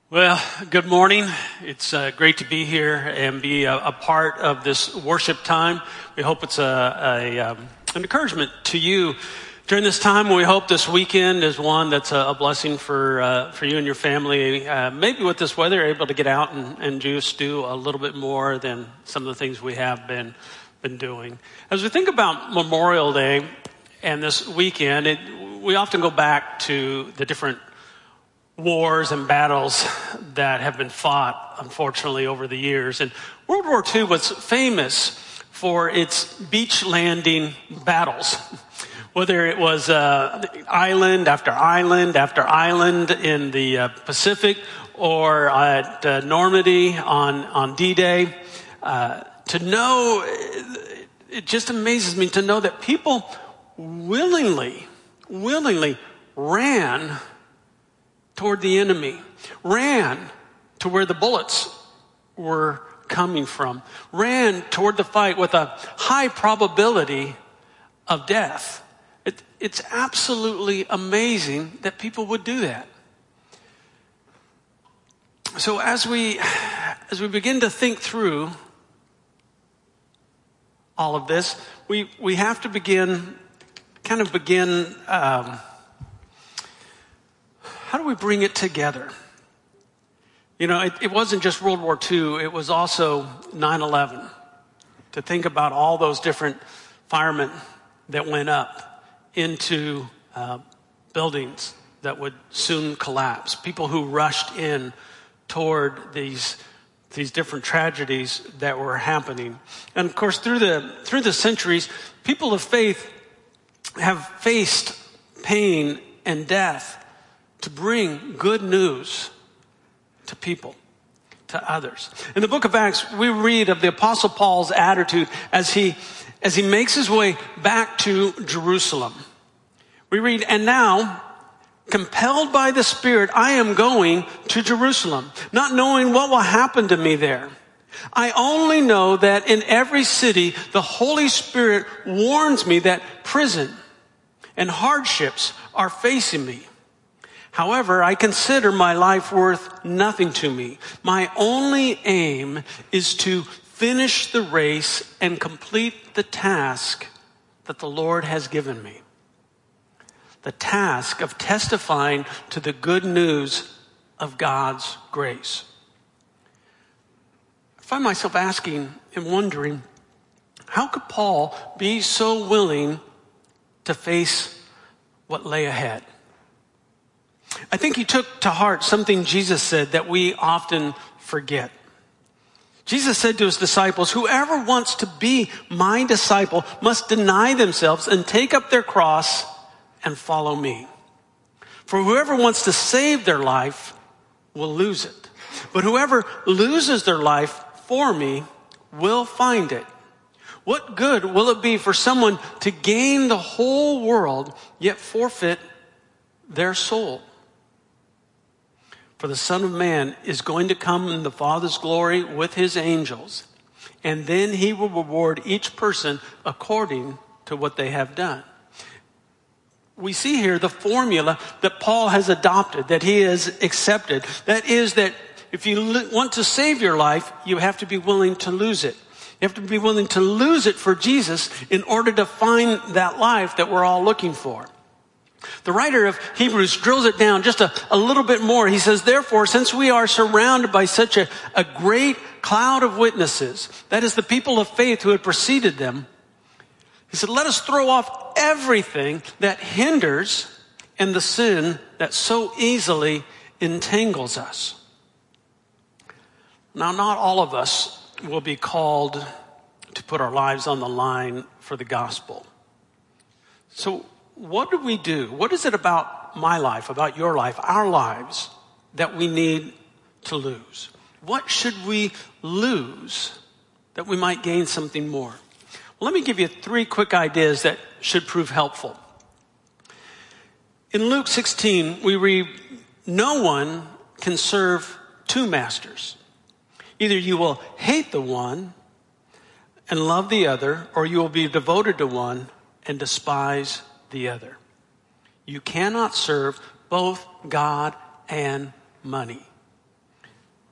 Well, good morning. It's great to be here and be a part of this worship time. We hope it's an encouragement to you during this time. We hope this weekend is one that's a blessing for you and your family. Maybe with this weather, able to get out and just do a little bit more than some of the things we have been doing. As we think about Memorial Day and this weekend, we often go back to the different wars and battles that have been fought, unfortunately, over the years. And World War II was famous for its beach landing battles. Whether it was island after island after island in the Pacific, or at Normandy on D-Day, to know, it just amazes me to know that people willingly ran toward the enemy, ran to where the bullets were coming from, ran toward the fight with a high probability of death. It's absolutely amazing that people would do that. So as we begin to think through all of this, we have to begin. How do we bring it together? You know, it wasn't just World War II, it was also 9/11. To think about all those different firemen that went up into buildings that would soon collapse. People who rushed in toward these different tragedies that were happening. And of course, through the centuries, people of faith have faced pain and death to bring good news to people, to others. In the book of Acts, we read of the Apostle Paul's attitude as he makes his way back to Jerusalem. We read, "And now, compelled by the Spirit, I am going to Jerusalem, not knowing what will happen to me there. I only know that in every city, the Holy Spirit warns me that prison and hardships are facing me. However, I consider my life worth nothing to me. My only aim is to finish the race and complete the task that the Lord has given me. The task of testifying to the good news of God's grace." I find myself asking and wondering, how could Paul be so willing to face what lay ahead? I think he took to heart something Jesus said that we often forget. Jesus said to his disciples, "Whoever wants to be my disciple must deny themselves and take up their cross and follow me. For whoever wants to save their life will lose it. But whoever loses their life for me will find it. What good will it be for someone to gain the whole world yet forfeit their soul? For the Son of Man is going to come in the Father's glory with his angels, and then he will reward each person according to what they have done." We see here the formula that Paul has adopted, that he has accepted. That is that if you want to save your life, you have to be willing to lose it. You have to be willing to lose it for Jesus in order to find that life that we're all looking for. The writer of Hebrews drills it down just a little bit more. He says, "Therefore, since we are surrounded by such a great cloud of witnesses," that is the people of faith who had preceded them, he said, "let us throw off everything that hinders and the sin that so easily entangles us." Now, not all of us will be called to put our lives on the line for the gospel. So what do we do? What is it about my life, about your life, our lives, that we need to lose? What should we lose that we might gain something more? Well, let me give you 3 quick ideas that should prove helpful. In Luke 16, we read, "No one can serve 2 masters. Either you will hate the one and love the other, or you will be devoted to one and despise the other. You cannot serve both God and money."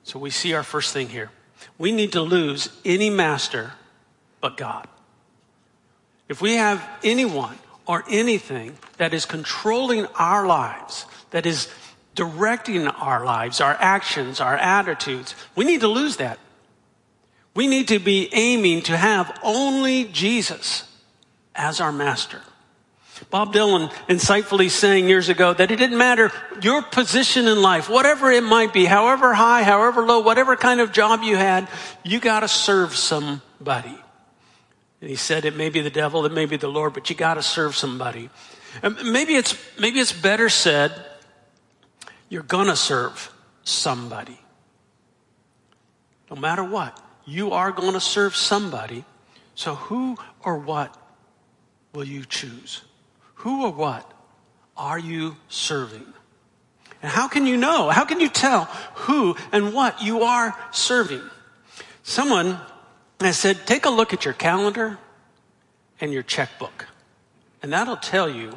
So we see our first thing here. We need to lose any master but God. If we have anyone or anything that is controlling our lives, that is directing our lives, our actions, our attitudes, we need to lose that. We need to be aiming to have only Jesus as our master. Bob Dylan insightfully saying years ago that it didn't matter your position in life, whatever it might be, however high, however low, whatever kind of job you had, you got to serve somebody. And he said it may be the devil, it may be the Lord, but you got to serve somebody. And maybe it's better said, you're going to serve somebody. No matter what, you are going to serve somebody. So who or what will you choose? Who or what are you serving? And how can you know? How can you tell who and what you are serving? Someone has said, take a look at your calendar and your checkbook. And that'll tell you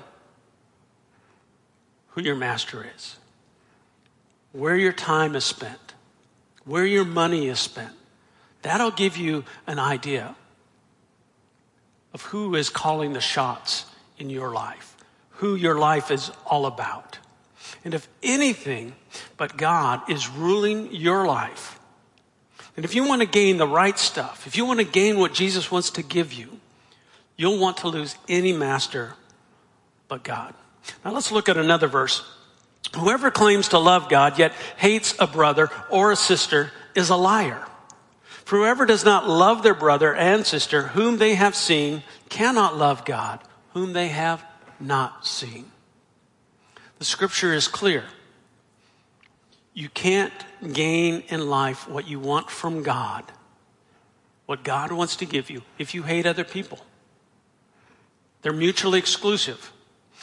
who your master is, where your time is spent, where your money is spent. That'll give you an idea of who is calling the shots in your life, who your life is all about. And if anything but God is ruling your life, and if you want to gain the right stuff, if you want to gain what Jesus wants to give you, you'll want to lose any master but God. Now let's look at another verse. Whoever claims to love God yet hates a brother or a sister is a liar. For whoever does not love their brother and sister whom they have seen cannot love God whom they have not seen. The scripture is clear. You can't gain in life what you want from God, what God wants to give you, if you hate other people. They're mutually exclusive.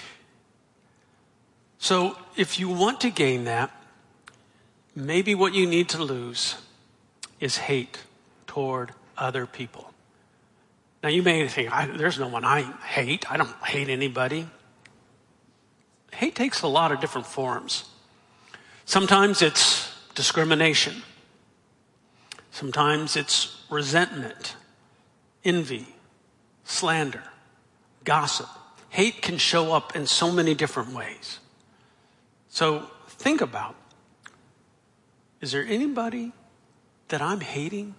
So if you want to gain that, maybe what you need to lose is hate toward other people. Now you may think, there's no one I hate. I don't hate anybody. Hate takes a lot of different forms. Sometimes it's discrimination. Sometimes it's resentment, envy, slander, gossip. Hate can show up in so many different ways. So think about, is there anybody that I'm hating?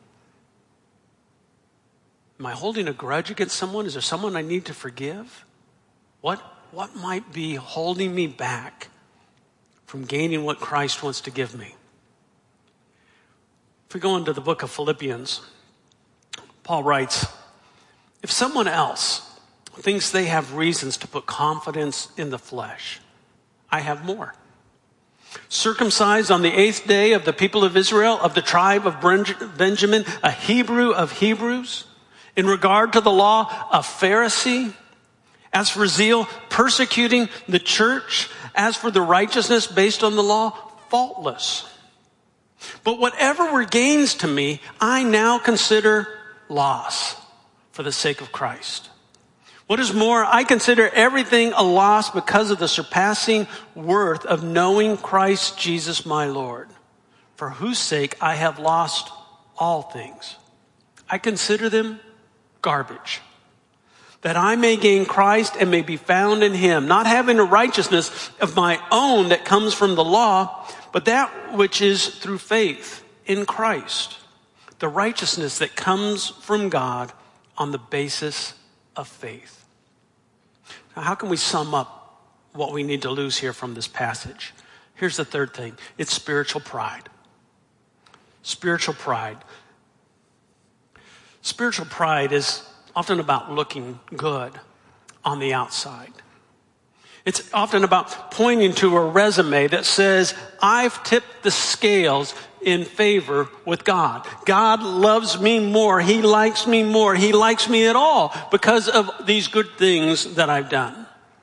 Am I holding a grudge against someone? Is there someone I need to forgive? What might be holding me back from gaining what Christ wants to give me? If we go into the book of Philippians, Paul writes, if someone else thinks they have reasons to put confidence in the flesh, I have more. Circumcised on the 8th day of the people of Israel, of the tribe of Benjamin, a Hebrew of Hebrews, in regard to the law, a Pharisee. As for zeal, persecuting the church. As for the righteousness based on the law, faultless. But whatever were gains to me, I now consider loss for the sake of Christ. What is more, I consider everything a loss because of the surpassing worth of knowing Christ Jesus my Lord, for whose sake I have lost all things. I consider them garbage, that I may gain Christ and may be found in him, not having a righteousness of my own that comes from the law, but that which is through faith in Christ, the righteousness that comes from God on the basis of faith. Now, how can we sum up what we need to lose here from this passage? Here's the third thing. It's spiritual pride. Spiritual pride. Spiritual pride is often about looking good on the outside. It's often about pointing to a resume that says, I've tipped the scales in favor with God. God loves me more. He likes me more. He likes me at all because of these good things that I've done.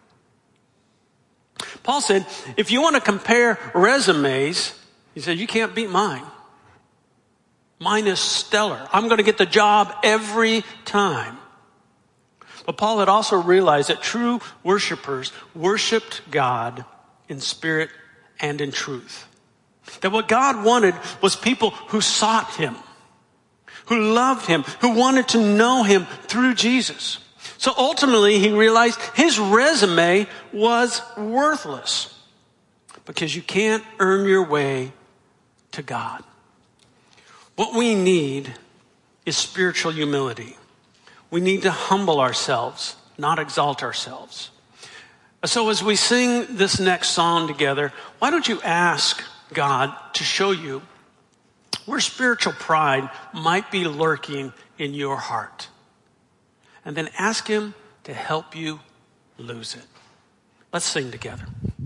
Paul said, if you want to compare resumes, he said, you can't beat mine. Mine is stellar. I'm going to get the job every time. But Paul had also realized that true worshipers worshiped God in spirit and in truth. That what God wanted was people who sought him, who loved him, who wanted to know him through Jesus. So ultimately, he realized his resume was worthless because you can't earn your way to God. What we need is spiritual humility. We need to humble ourselves, not exalt ourselves. So as we sing this next song together, why don't you ask God to show you where spiritual pride might be lurking in your heart? And then ask him to help you lose it. Let's sing together.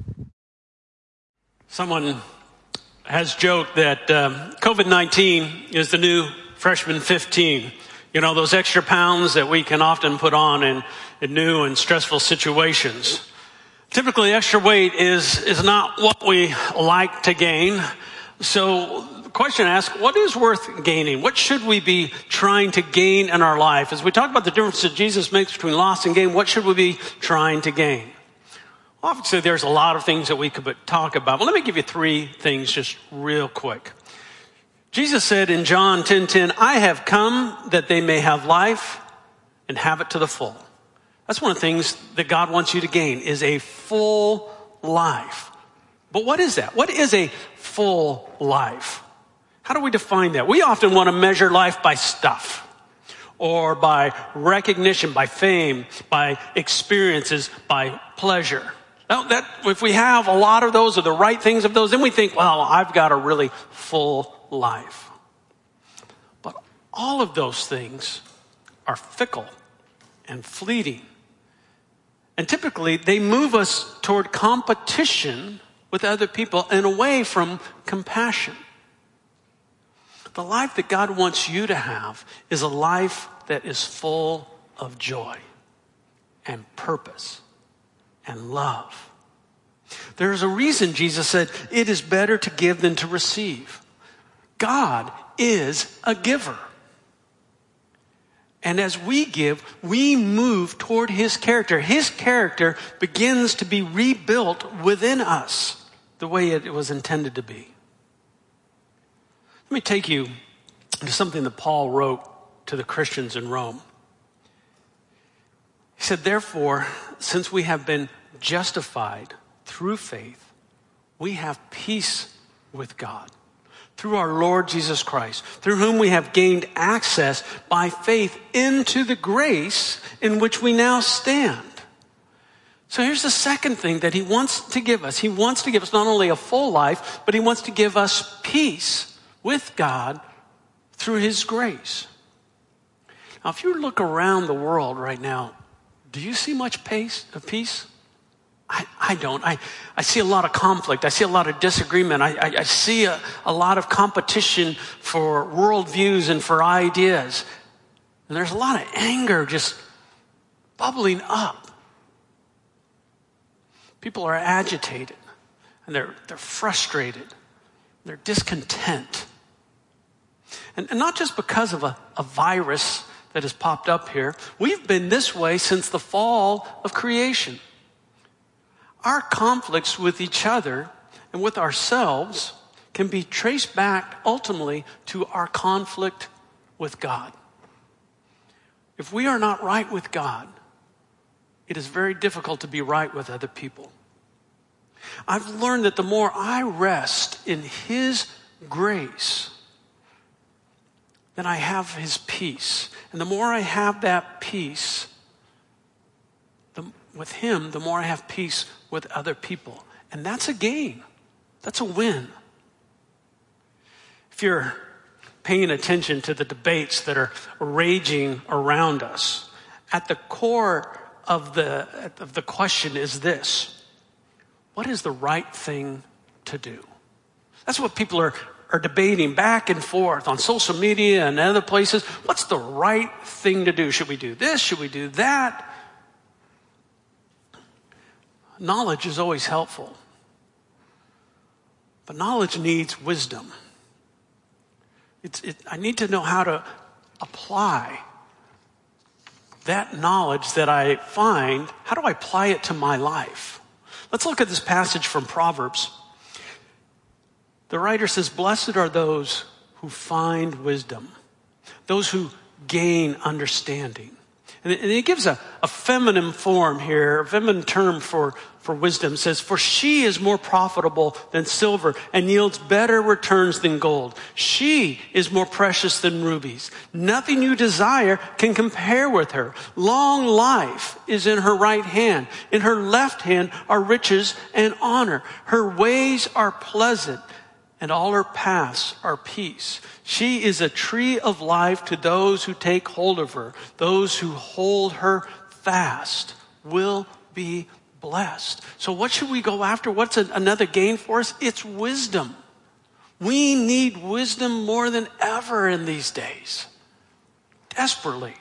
Someone has joked that COVID-19 is the new freshman 15. You know, those extra pounds that we can often put on in new and stressful situations. Typically, extra weight is not what we like to gain. So the question asks, what is worth gaining? What should we be trying to gain in our life? As we talk about the difference that Jesus makes between loss and gain, what should we be trying to gain? Well, obviously, there's a lot of things that we could talk about, but let me give you three things just real quick. Jesus said in John 10:10, I have come that they may have life and have it to the full. That's one of the things that God wants you to gain, is a full life. But what is that? What is a full life? How do we define that? We often want to measure life by stuff, or by recognition, by fame, by experiences, by pleasure. Now, if we have a lot of those or the right things of those, then we think, well, I've got a really full life. But all of those things are fickle and fleeting. And typically, they move us toward competition with other people and away from compassion. The life that God wants you to have is a life that is full of joy and purpose and love. There's a reason Jesus said, it is better to give than to receive. God is a giver. And as we give, we move toward his character. His character begins to be rebuilt within us the way it was intended to be. Let me take you to something that Paul wrote to the Christians in Rome. He said, therefore, since we have been justified through faith, we have peace with God through our Lord Jesus Christ, through whom we have gained access by faith into the grace in which we now stand. So here's the second thing that he wants to give us. He wants to give us not only a full life, but he wants to give us peace with God through his grace. Now, if you look around the world right now, do you see much peace? I don't. I see a lot of conflict. I see a lot of disagreement. I see a lot of competition for worldviews and for ideas. And there's a lot of anger just bubbling up. People are agitated and they're frustrated. They're discontent. And not just because of a virus that has popped up here. We've been this way since the fall of creation. Our conflicts with each other and with ourselves can be traced back ultimately to our conflict with God. If we are not right with God, it is very difficult to be right with other people. I've learned that the more I rest in his grace, then I have his peace. And the more I have that peace with him, the more I have peace with other people. And that's a gain. That's a win. If you're paying attention to the debates that are raging around us, at the core of the question is this: what is the right thing to do? That's what people are debating back and forth on social media and other places. What's the right thing to do? Should we do this? Should we do that? Knowledge is always helpful. But knowledge needs wisdom. I need to know how to apply that knowledge that I find. How do I apply it to my life? Let's look at this passage from Proverbs. The writer says, blessed are those who find wisdom, those who gain understanding. And it gives a feminine form here, a feminine term for wisdom. It says, for she is more profitable than silver and yields better returns than gold. She is more precious than rubies. Nothing you desire can compare with her. Long life is in her right hand. In her left hand are riches and honor. Her ways are pleasant, and all her paths are peace. She is a tree of life to those who take hold of her. Those who hold her fast will be blessed. So what should we go after? What's another gain for us? It's wisdom. We need wisdom more than ever in these days. Desperately.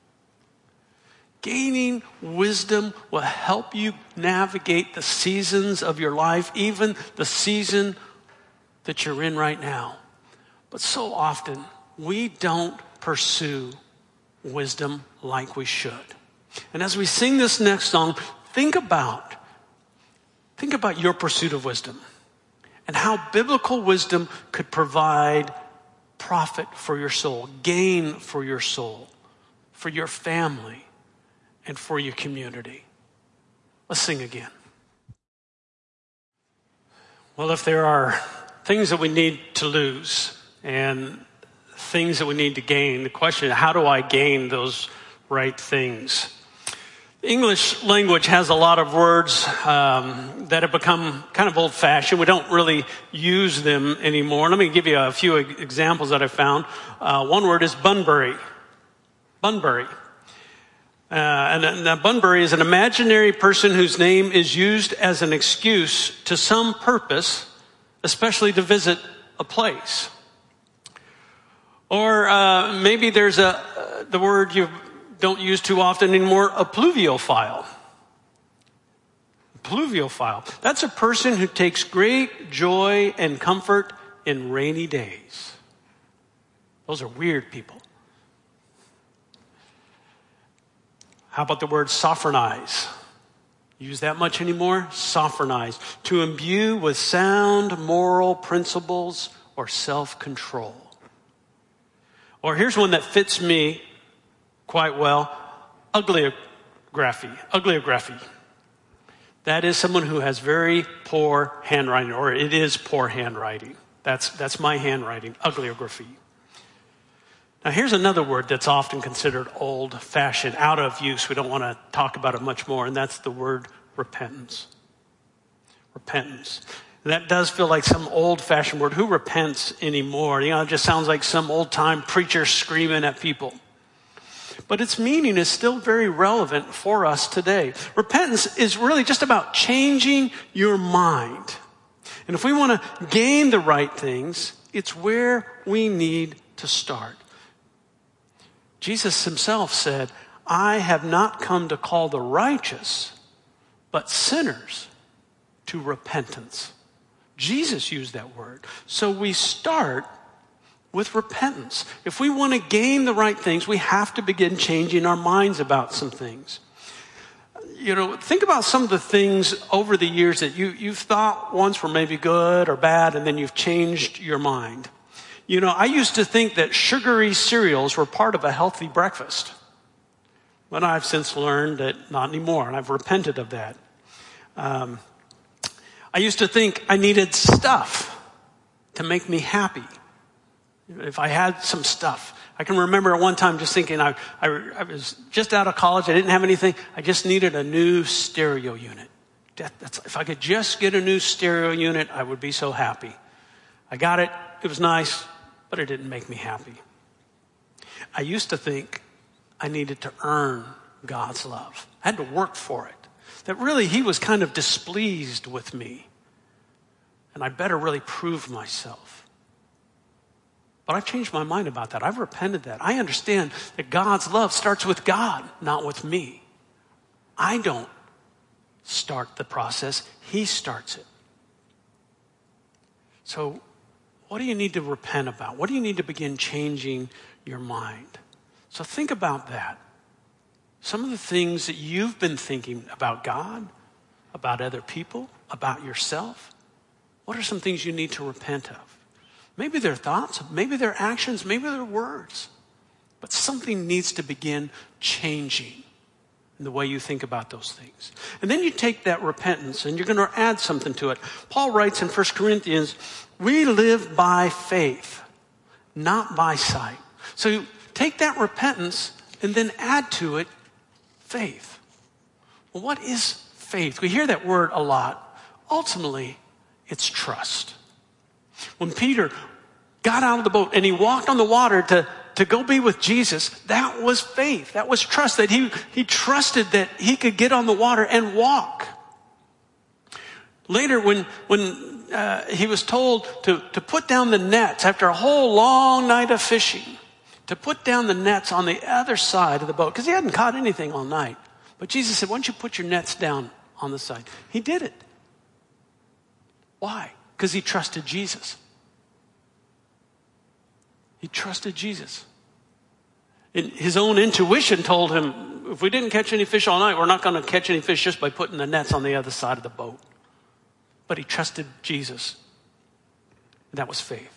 Gaining wisdom will help you navigate the seasons of your life, even the season that you're in right now. But so often, we don't pursue wisdom like we should. And as we sing this next song, think about your pursuit of wisdom and how biblical wisdom could provide profit for your soul, gain for your soul, for your family, and for your community. Let's sing again. Well, if there are things that we need to lose and things that we need to gain, the question is, how do I gain those right things? The English language has a lot of words that have become kind of old-fashioned. We don't really use them anymore. Let me give you a few examples that I found. One word is Bunbury. Bunbury. And Bunbury is an imaginary person whose name is used as an excuse to some purpose, especially to visit a place. Or maybe there's the word you don't use too often anymore, a pluviophile. Pluviophile. That's a person who takes great joy and comfort in rainy days. Those are weird people. How about the word sophronize? Use that much anymore? Sophronize. To imbue with sound moral principles or self-control. Or here's one that fits me quite well. Ugliography. Ugliography. That is someone who has very poor handwriting, or it is poor handwriting. That's my handwriting. Ugliography. Now here's another word that's often considered old-fashioned, out of use. We don't want to talk about it much more, and that's the word repentance. Repentance. That does feel like some old-fashioned word. Who repents anymore? You know, it just sounds like some old-time preacher screaming at people. But its meaning is still very relevant for us today. Repentance is really just about changing your mind. And if we want to gain the right things, it's where we need to start. Jesus himself said, I have not come to call the righteous, but sinners to repentance. Jesus used that word. So we start with repentance. If we want to gain the right things, we have to begin changing our minds about some things. You know, think about some of the things over the years that you've thought once were maybe good or bad, and then you've changed your mind. You know, I used to think that sugary cereals were part of a healthy breakfast. But I've since learned that not anymore, and I've repented of that. I used to think I needed stuff to make me happy. If I had some stuff. I can remember at one time just thinking I was just out of college. I didn't have anything. I just needed a new stereo unit. If I could just get a new stereo unit, I would be so happy. I got it. It was nice, but it didn't make me happy. I used to think I needed to earn God's love. I had to work for it. That really he was kind of displeased with me. And I better really prove myself. But I've changed my mind about that. I've repented that. I understand that God's love starts with God, not with me. I don't start the process. He starts it. So what do you need to repent about? What do you need to begin changing your mind? So think about that. Some of the things that you've been thinking about God, about other people, about yourself. What are some things you need to repent of? Maybe they're thoughts, maybe they're actions, maybe they're words. But something needs to begin changing in the way you think about those things. And then you take that repentance and you're going to add something to it. Paul writes in 1 Corinthians, we live by faith, not by sight. So take that repentance and then add to it faith. Well, what is faith? We hear that word a lot. Ultimately, it's trust. When Peter got out of the boat and he walked on the water to go be with Jesus, that was faith. That was trust, that he trusted that he could get on the water and walk. Later, when he was told to put down the nets after a whole long night of fishing, to put down the nets on the other side of the boat, because he hadn't caught anything all night. But Jesus said, why don't you put your nets down on the side? He did it. Why? Because he trusted Jesus. He trusted Jesus. And his own intuition told him, if we didn't catch any fish all night, we're not going to catch any fish just by putting the nets on the other side of the boat. But he trusted Jesus. And that was faith.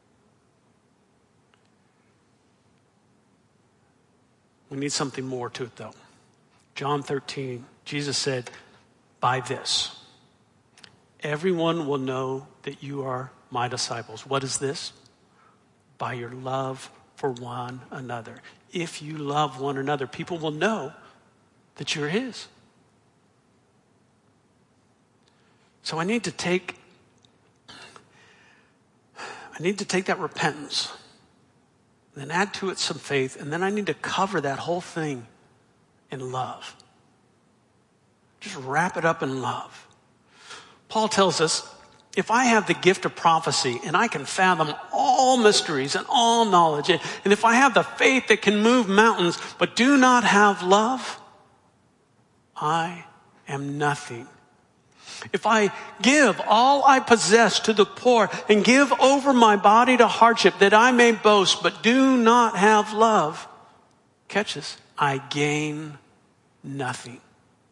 We need something more to it, though. John 13, Jesus said, by this, everyone will know that you are my disciples. What is this? By your love for one another. If you love one another, people will know that you're his. So I need to take that repentance, then add to it some faith, and then I need to cover that whole thing in love. Just wrap it up in love. Paul tells us, if I have the gift of prophecy and I can fathom all mysteries and all knowledge, and if I have the faith that can move mountains, but do not have love, I am nothing. If I give all I possess to the poor and give over my body to hardship that I may boast, but do not have love, catch this, I gain nothing.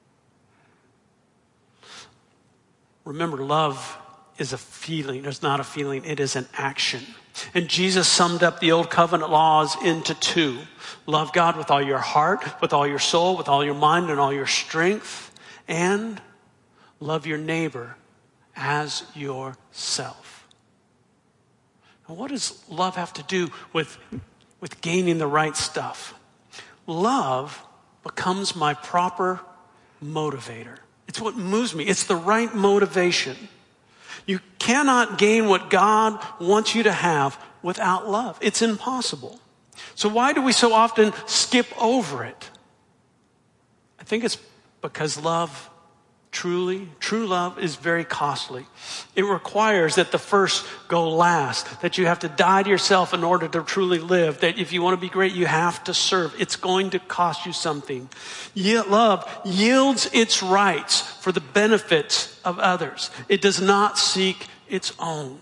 Remember, love is a feeling. It's not a feeling. It is an action. And Jesus summed up the old covenant laws into two. Love God with all your heart, with all your soul, with all your mind, and all your strength. And love your neighbor as yourself. Now, what does love have to do with gaining the right stuff? Love becomes my proper motivator. It's what moves me. It's the right motivation. You cannot gain what God wants you to have without love. It's impossible. So why do we so often skip over it? I think it's because true love is very costly. It requires that the first go last, that you have to die to yourself in order to truly live, that if you want to be great, you have to serve. It's going to cost you something. Yet love yields its rights for the benefits of others. It does not seek its own.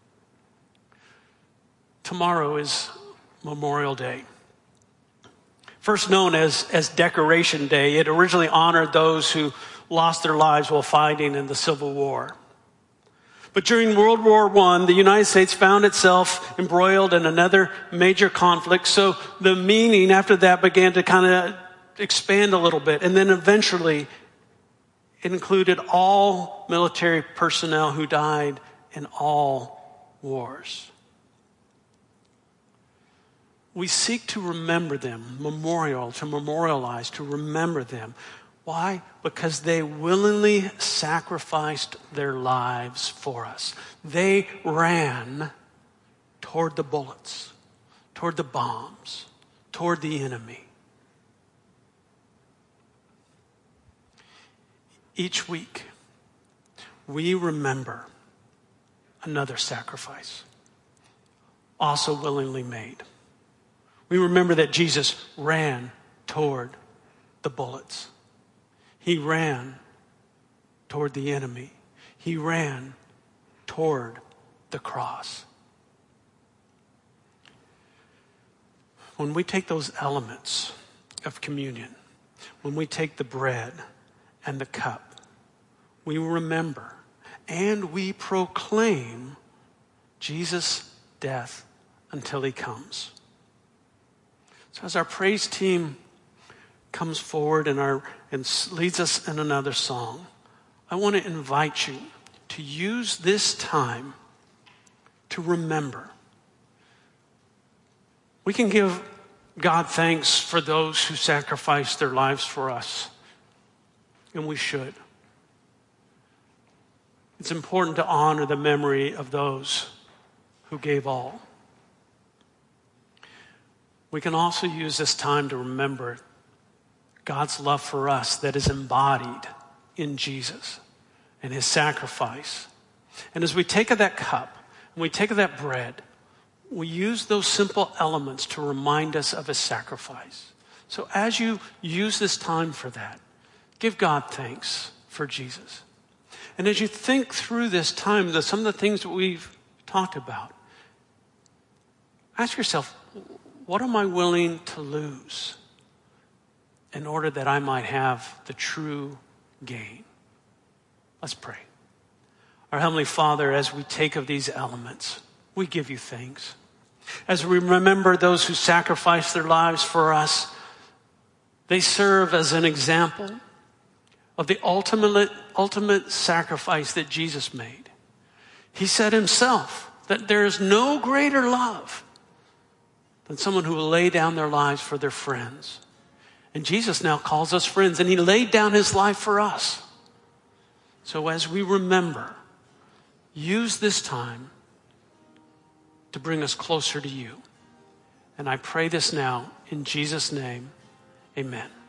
Tomorrow is Memorial Day. First known as Decoration Day, it originally honored those who lost their lives while fighting in the Civil War. But during World War I, the United States found itself embroiled in another major conflict. So the meaning after that began to kind of expand a little bit. And then eventually it included all military personnel who died in all wars. We seek to remember them, to memorialize, to remember them. Why? Because they willingly sacrificed their lives for us. They ran toward the bullets, toward the bombs, toward the enemy. Each week, we remember another sacrifice, also willingly made. We remember that Jesus ran toward the bullets. He ran toward the enemy. He ran toward the cross. When we take those elements of communion, when we take the bread and the cup, we remember and we proclaim Jesus' death until he comes. So as our praise team comes forward and leads us in another song, I want to invite you to use this time to remember. We can give God thanks for those who sacrificed their lives for us, and we should. It's important to honor the memory of those who gave all. We can also use this time to remember God's love for us that is embodied in Jesus and his sacrifice. And as we take of that cup and we take of that bread, we use those simple elements to remind us of his sacrifice. So as you use this time for that, give God thanks for Jesus. And as you think through this time, some of the things that we've talked about, ask yourself, what am I willing to lose in order that I might have the true gain? Let's pray. Our Heavenly Father, as we take of these elements, we give you thanks. As we remember those who sacrificed their lives for us, they serve as an example of the ultimate sacrifice that Jesus made. He said himself that there is no greater love than someone who will lay down their lives for their friends. And Jesus now calls us friends, and he laid down his life for us. So as we remember, use this time to bring us closer to you. And I pray this now in Jesus' name, amen.